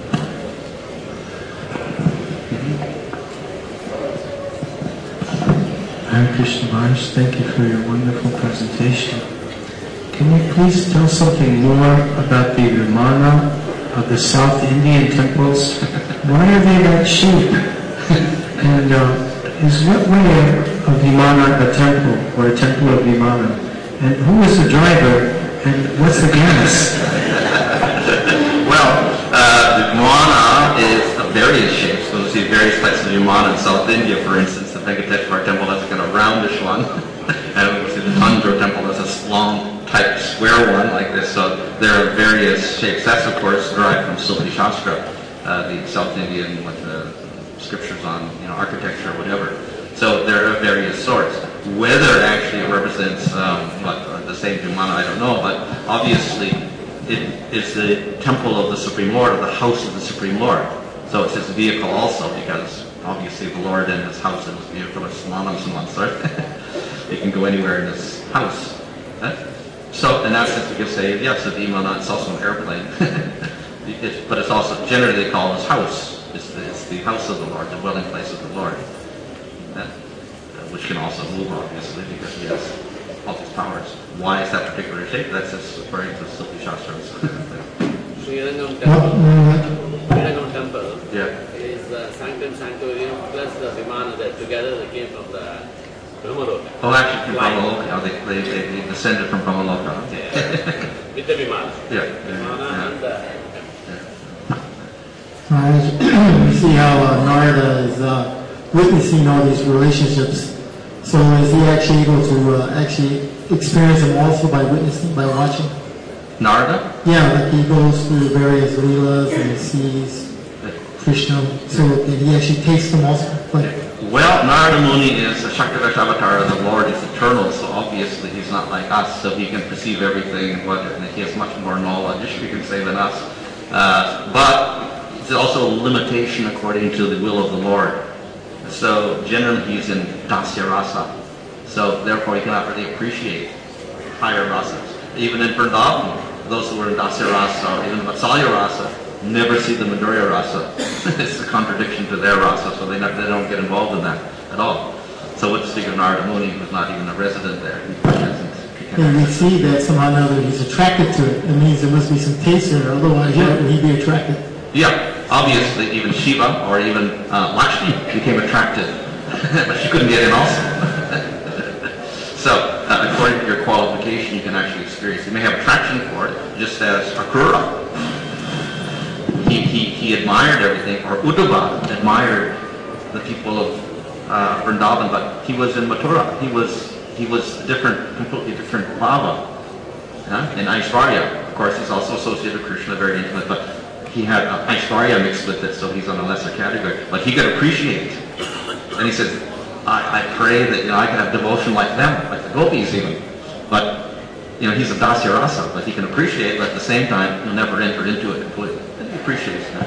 Hare Krishna Maharaj, thank you for your wonderful presentation. Can you please tell something more about the Vimana of the South Indian temples? Why are they like sheep? And is what way of Vimana a temple, or a temple of Vimana? And who is the driver, and what's the gas? Well, the Vimana is of various shapes. So you see various types of Vimana in South India, for instance. The Venkateshwar temple has a kind of roundish one. And we see the Tanjore temple has a long type square one like this. So there are various shapes. That's of course derived from Sulti Shastra, the South Indian with the scriptures on architecture or whatever. So there are various sorts. Whether actually it represents the same Vimana, I don't know, but obviously it is the temple of the Supreme Lord, or the house of the Supreme Lord. So it's his vehicle also, because obviously the Lord and his house and his vehicle are synonymous in one sort. He can go anywhere in this house. So in that sense we can say, yes, the Vimana is also an airplane. But it's also generally called his house. It's the house of the Lord, the dwelling place of the Lord. Which can also move, obviously, because he has all these powers. Why is that particular shape? That's just according to Sulti Shastras. Srirangam temple. Yeah. the Sanctum Sanctorium plus the Vimana that together they came from the Brahmaloka. Oh, actually from Brahmaloka. They descended from Brahmaloka. With the Vimana. Yeah. Vimana and the... You see how Narada is witnessing all these relationships. So is he actually able to actually experience them also by witnessing, by watching? Narada? Yeah, like he goes through various leelas and he sees Krishna. So did he actually taste them also? Well, Narada Muni is a Shaktavash avatar of the Lord, is eternal, so obviously he's not like us, so he can perceive everything, and he has much more knowledge, you can say, than us. But there's also a limitation according to the will of the Lord. So generally he's in Dasya Rasa, so therefore he cannot really appreciate higher rasas. Even in Vrindavan, those who are in Dasya Rasa, or even Vatsalya Rasa, never see the Madhurya Rasa. It's a contradiction to their rasa, so they don't get involved in that at all. So what's the Narada Muni, who's not even a resident there? And we see that somehow or another he's attracted to it. It means there must be some taste there, otherwise how would he be attracted? Yeah, obviously even Shiva or even Lakshmi became attracted, but she couldn't get in also. So according to your qualification, you can actually experience. You may have attraction for it, just as Akrura. He admired everything, or Uddhava admired the people of Vrindavan, but he was in Mathura. He was different, completely different bhava. In Aishwarya, of course, he's also associated with Krishna, very intimate, but he had Aishwarya mixed with it, so he's on a lesser category. But he could appreciate. And he said, I pray that I can have devotion like them, like the gopis even. But he's a Dasya Rasa, but he can appreciate, but at the same time, he'll never enter into it completely. And he appreciates that.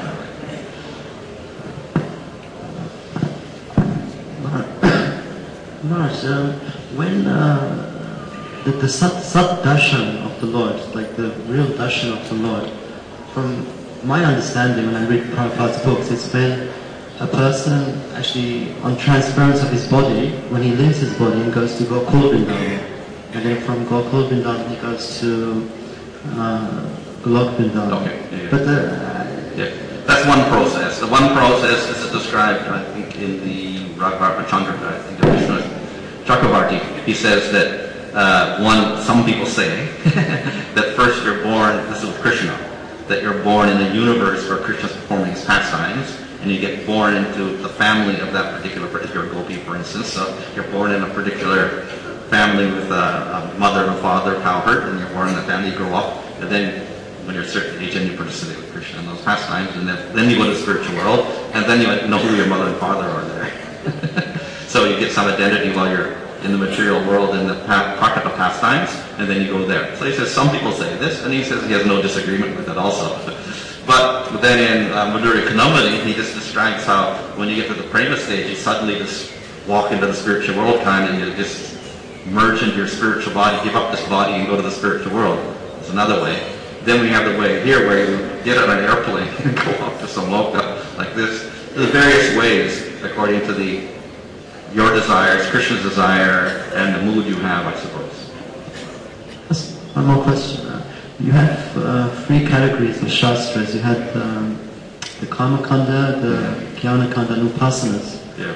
Maharaj, when the Sat Darshan of the Lord, like the real Darshan of the Lord, from my understanding when I read Prabhupada's books, it's when a person actually, on transference of his body, when he leaves his body and goes to Gokul Vrindavan, and then from Gokul Vrindavan he goes to Golok Vrindavan. Okay. Yeah. But that's one process. The one process is described, I think, in the Raghava Chandrika, I think, of Vishnu Chakravarti. He says that some people say that first you're born, this is with Krishna, that you're born in a universe where Krishna's performing his pastimes, and you get born into the family of that particular gopi, for instance. So you're born in a particular family with a mother and a father, cowherd, and you're born in that family, you grow up, and then when you're a certain age, and you participate with Krishna in those pastimes, and then you go to the spiritual world, and then you know who your mother and father are there. So you get some identity while you're in the material world in the practical pastimes, and then you go there. So he says some people say this, and he says he has no disagreement with it also. But then in Madhurya Kanamani, he just describes how when you get to the prema stage, you suddenly just walk into the spiritual world kind, and you just merge into your spiritual body, give up this body, and go to the spiritual world. That's another way. Then we have the way here where you get on an airplane and go up to some loka like this. There's various ways according to your desires, Krishna's desire, and the mood you have, I suppose. Just one more question. You have three categories of shastras. You had the Karma Kanda, the Jnana Kanda, and Upasanas. Yeah.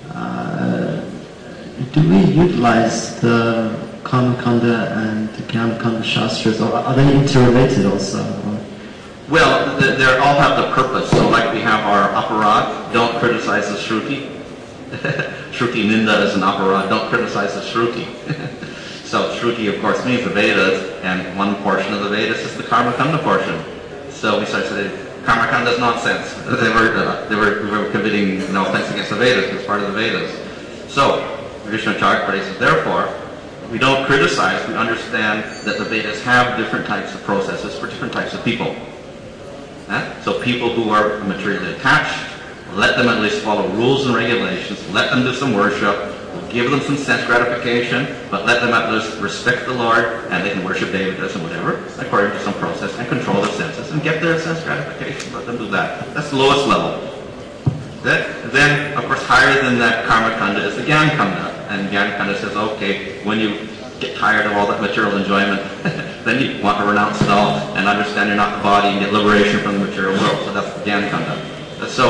Do we utilize the Karma Kanda and the Jnana Kanda shastras, or are they interrelated also? Well, they all have the purpose. So like we have our aparad, don't criticize the Shruti. Shruti Ninda is an aparad, don't criticize the Shruti. So Shruti, of course, means the Vedas, and one portion of the Vedas is the Karma Kanda portion. So we started saying, Karma Kanda is nonsense. They were committing no offense against the Vedas, it's part of the Vedas. So, Vishnu Chakravarti says, therefore, we don't criticize, we understand that the Vedas have different types of processes for different types of people. So people who are materially attached, let them at least follow rules and regulations, let them do some worship, we'll give them some sense gratification, but let them at least respect the Lord, and they can worship Devatas and whatever, according to some process, and control their senses, and get their sense gratification. Let them do that. That's the lowest level. Then, of course, higher than that Karma Kanda is the Gyan Kanda. And Gyan Kanda says, okay, when you get tired of all that material enjoyment, then you want to renounce it all and understand you're not the body and get liberation from the material world. So that's the Gyan Kanda. So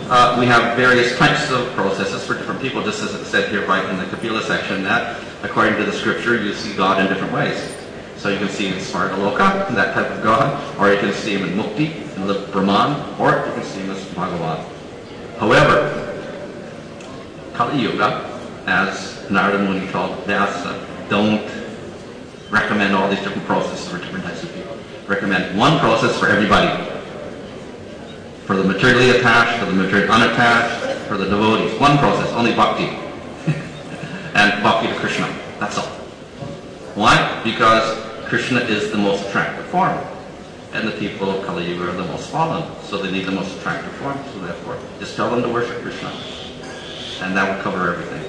we have various types of processes for different people, just as it said here right in the Kapila section, that according to the scripture, you see God in different ways. So you can see him in Svargaloka, that type of God, or you can see him in Mukti, in the Brahman, or you can see him as Bhagavan. However, Kali Yuga, as Narada Muni told Vyasa, don't recommend all these different processes for different types of people. Recommend one process for everybody. For the materially attached, for the materially unattached, for the devotees. One process, only bhakti. And bhakti to Krishna. That's all. Why? Because Krishna is the most attractive form. And the people of Kali Yuga are the most fallen. So they need the most attractive form. So therefore, just tell them to worship Krishna. And that will cover everything.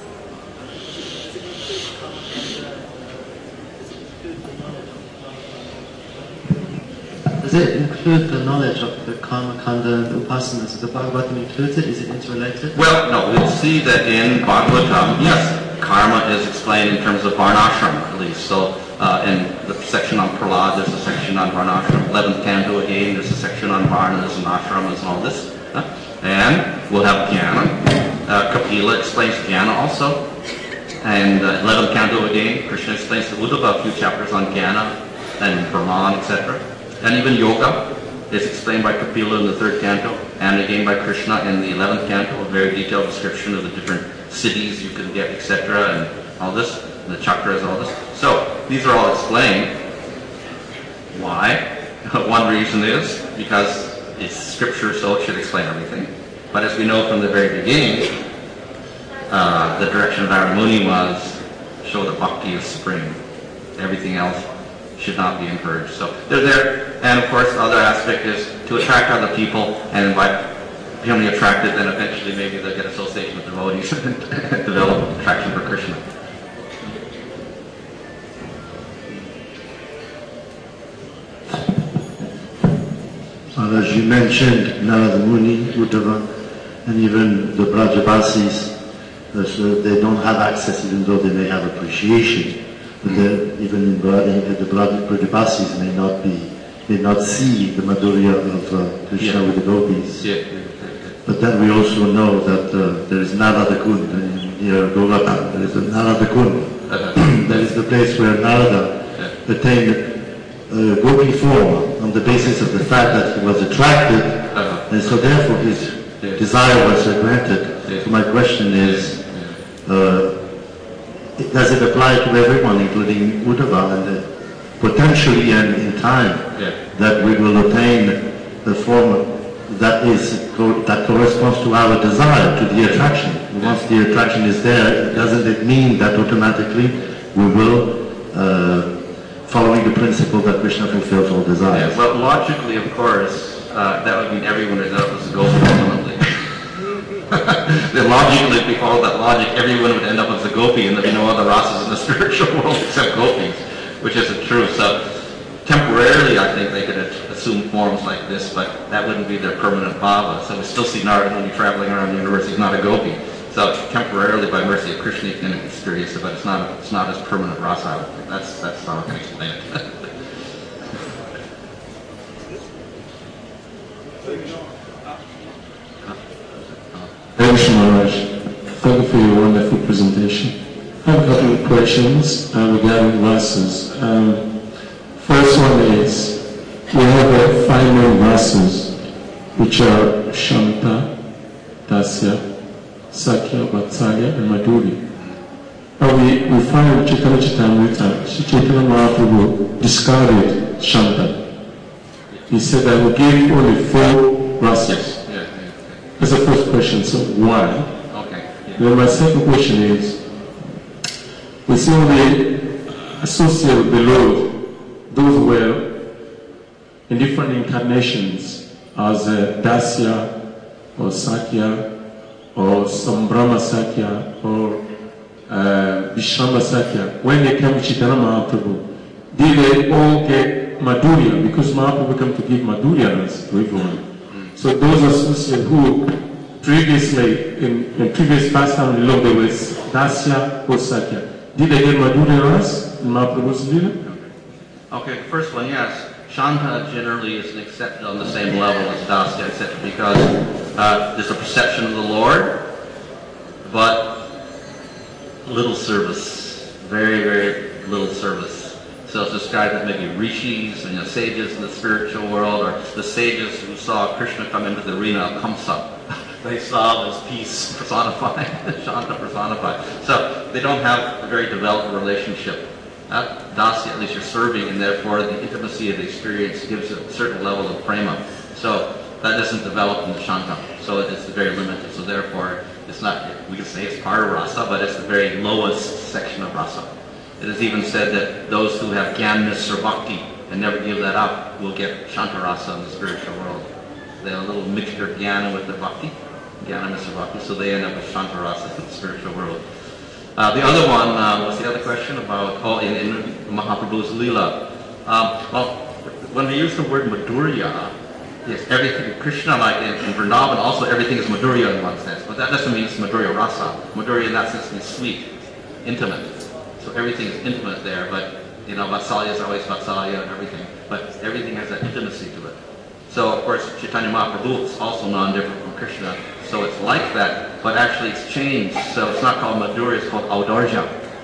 Does it include the knowledge of the Karma Kanda and Upasana? So the Bhagavatam includes it? Is it interrelated? Well, no, we'll see that in Bhagavatam, yes, karma is explained in terms of varnashrama, at least. So in the section on Prahlad, there's a section on varnashrama. 11th canto again, there's a section on varnas and ashramas and all this. And we'll have jnana. Kapila explains jnana also. And 11th canto again, Krishna explains to Uddhava a few chapters on jnana and Brahman, etc. And even yoga is explained by Kapila in the 3rd canto, and again by Krishna in the 11th canto, a very detailed description of the different cities you can get, etc., and all this, and the chakras, all this. So, these are all explained. Why? One reason is because it's scripture, so it should explain everything. But as we know from the very beginning, the direction of Narada Muni was show that bhakti is supreme. Everything else should not be encouraged. So they're there. And of course, the other aspect is to attract other people, and by becoming attracted, then eventually maybe they'll get association with devotees and develop attraction for Krishna. As you mentioned, Narada Muni, Uddhava, and even the Brajabasis, so they don't have access, even though they may have appreciation. But even the Brajabasis may not see the Madhurya of Krishna with the gopis. But then we also know that there is Narada Kund near Govardhan. There is a Narada Kund. That is the place where Narada attained gopi form on the basis of the fact that he was attracted, and so therefore his desire was granted. So my question is, does it apply to everyone, including Uddhava, and potentially and in time that we will attain the form that corresponds to our desire, to the attraction? Once the attraction is there, doesn't it mean that automatically we will, following the principle that Krishna fulfills all desires? Well, logically, of course, that would mean everyone is out as a gopi ultimately. Logically, if we follow that logic, everyone would end up as a gopi, and there'd be no other rasas in the spiritual world except gopis, which isn't true. So temporarily, I think they could assume forms like this, but that wouldn't be their permanent bhava. So we still see Narada Muni traveling around the universe. He's not a gopi. So temporarily, by mercy of Krishna, you can experience it, but it's not as permanent rasa. That's how I can explain it. Thanks, Maharaj. Thank you for your wonderful presentation. I have a couple of questions regarding rasas. First one is, we have 5 main rasas, which are Shanta, Dasya, Sakya, Vatsalya, and Madhurya. But we find Chaitanya Charitamrita, Chaitanya Mahaprabhu discarded Shanta. He said that we give only 4 rasas. That's the first question. So why? Okay. Then my second question is, we see only associated with the Lord those who were in different incarnations as Dasya or Sakya or Sambrahma Sakya or Vishrama Sakya. When they came to Chaitanya Mahaprabhu, did they all get Madhurya? Because Mahaprabhu came to give Madhurya to everyone. So those associates who previously, in previous pastime in Lord, they were Dasya or Sakya. Did they get Madhurya Ras in Mahaprabhu's Lila? Okay, first one, yes. Shanta generally isn't accepted on the same level as Dasya, etc., because there's a perception of the Lord, but little service, very, very little service. So it's described as maybe rishis, sages in the spiritual world, or the sages who saw Krishna come into the arena of Kamsa. They saw this peace personified, Shanta personified. So they don't have a very developed relationship. Dasya, at least you're serving, and therefore the intimacy of the experience gives a certain level of prema. So that doesn't develop in the Shanta. So it's very limited. So therefore, it's not, we can say it's part of rasa, but it's the very lowest section of rasa. It is even said that those who have jnana or bhakti and never give that up will get Shanta rasa in the spiritual world. They have a little mixture of jnana with the bhakti, jnana or bhakti, so they end up with Shanta rasa in the spiritual world. The other one, what's the other question about, in Mahaprabhu's Leela? Well, when we use the word Madhurya, yes, everything, Krishna, like in Vrindavan, also everything is Madhurya in one sense, but that doesn't mean it's Madhurya rasa. Madhurya in that sense means sweet, intimate. So everything is intimate there, but, Vatsalya is always Vatsalya and everything, but everything has that intimacy to it. So, of course, Chaitanya Mahaprabhu is also non-different from Krishna, so it's like that, but actually it's changed. So it's not called Madhurya, it's called Audarja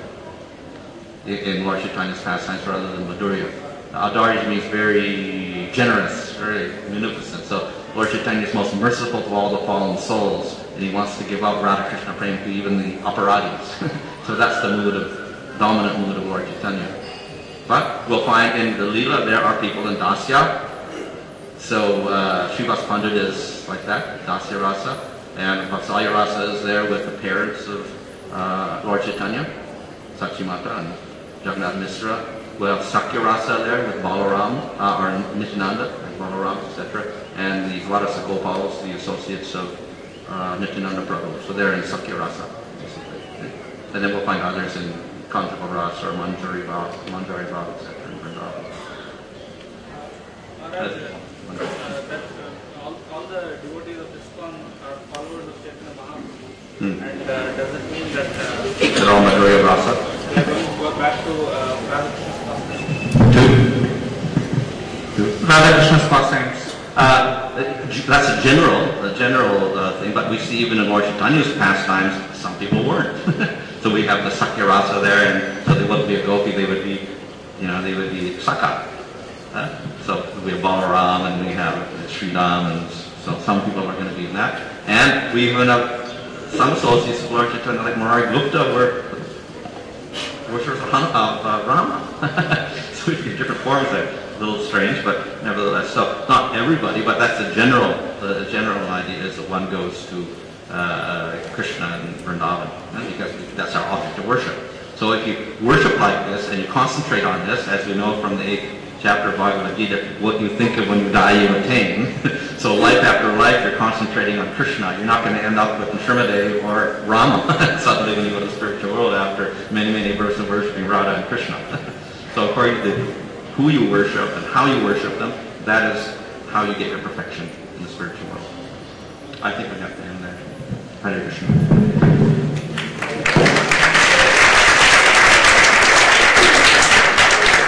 in Lord Chaitanya's pastimes rather than Madhurya. Audarja means very generous, very munificent. So Lord Chaitanya is most merciful to all the fallen souls, and he wants to give out Radha Krishna Prem to even the aparadis. So that's the dominant mood of Lord Chaitanya. But we'll find in the Leela there are people in Dasya. So Srivas Pandit is like that, Dasya Rasa, and Vatsalya Rasa is there with the parents of Lord Chaitanya, Sachimata and Jagannath Misra. We'll have Sakya Rasa there with Balaram, or Nityananda, and Balaram, etc. And the Radhasa Gopals, the associates of Nityananda Prabhu. So they're in Sakya Rasa, basically. And then we'll find others in Kantaka Rasa or Manjari Bhav, etc. in Vrindavan. All the devotees of ISKCON are followers of Chaitanya Mahaprabhu, and does it mean that they're all Madhurya Rasa? they are going to go back to Radha Krishna's pastimes? That's a general thing, but we see even in Lord Chaitanya's pastimes, some people weren't. So we have the Sakya Rasa there, and so they wouldn't be a gopi, they would be Saka. So we have Balaram and we have Sridham, and so some people are going to be in that. And we even have some associates of Lord Chaitanya, like Murari Gupta, were worshippers of Rama. So we have different forms there. A little strange, but nevertheless. So not everybody, but that's the general idea is that one goes to Krishna and Vrindavan, because that's our object of worship. So if you worship like this and you concentrate on this, as we know from the 8th chapter of Bhagavad Gita, what you think of when you die, you attain. So life after life, you're concentrating on Krishna. You're not going to end up with Nrsimhadev or Rama suddenly when you go to the spiritual world after many, many verses of worshiping Radha and Krishna. So according to who you worship and how you worship them, that is how you get your perfection in the spiritual world. I think we have to end there. Hare Krishna.